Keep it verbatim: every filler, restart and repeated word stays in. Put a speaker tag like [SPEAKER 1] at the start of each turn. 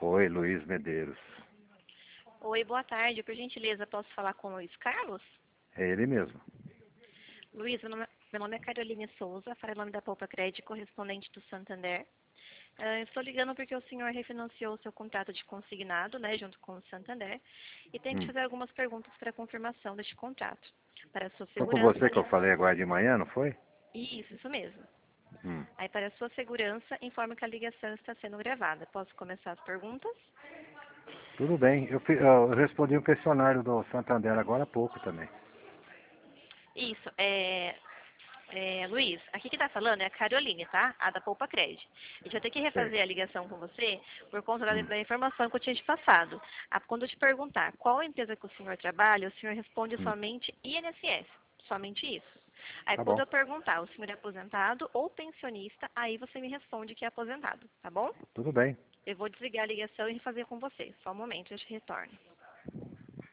[SPEAKER 1] Oi, Luiz Medeiros.
[SPEAKER 2] Oi, boa tarde. Por gentileza, posso falar com o Luiz Carlos?
[SPEAKER 1] É ele mesmo.
[SPEAKER 2] Luiz, meu nome, meu nome é Caroline Souza, falo em nome da Poupa Crédito, correspondente do Santander. Uh, estou ligando porque o senhor refinanciou o seu contrato de consignado, né, junto com o Santander, e tem que
[SPEAKER 1] Hum.
[SPEAKER 2] fazer algumas perguntas para confirmação deste contrato. Para a sua
[SPEAKER 1] Foi com
[SPEAKER 2] segurança,
[SPEAKER 1] você que eu
[SPEAKER 2] ali...
[SPEAKER 1] falei agora de manhã, não foi?
[SPEAKER 2] Isso, isso mesmo.
[SPEAKER 1] Hum.
[SPEAKER 2] Aí, para a sua segurança, informo que a ligação está sendo gravada. Posso começar as perguntas?
[SPEAKER 1] Tudo bem. Eu, fi- eu respondi um questionário do Santander agora há pouco também.
[SPEAKER 2] Isso, é... É, Luiz, aqui que está falando é a Caroline, tá? A da Poupa Crédito. A gente vai ter que
[SPEAKER 1] Sei.
[SPEAKER 2] refazer a ligação com você por conta da,
[SPEAKER 1] Hum.
[SPEAKER 2] da informação que eu tinha te passado. Ah, quando eu te perguntar qual empresa que o senhor trabalha, o senhor responde
[SPEAKER 1] Hum.
[SPEAKER 2] somente I N S S. Somente isso. Aí
[SPEAKER 1] Tá
[SPEAKER 2] quando
[SPEAKER 1] bom.
[SPEAKER 2] eu perguntar o senhor é aposentado ou pensionista, aí você me responde que é aposentado, tá bom?
[SPEAKER 1] Tudo bem.
[SPEAKER 2] Eu vou desligar a ligação e refazer com você. Só um momento, eu te retorno.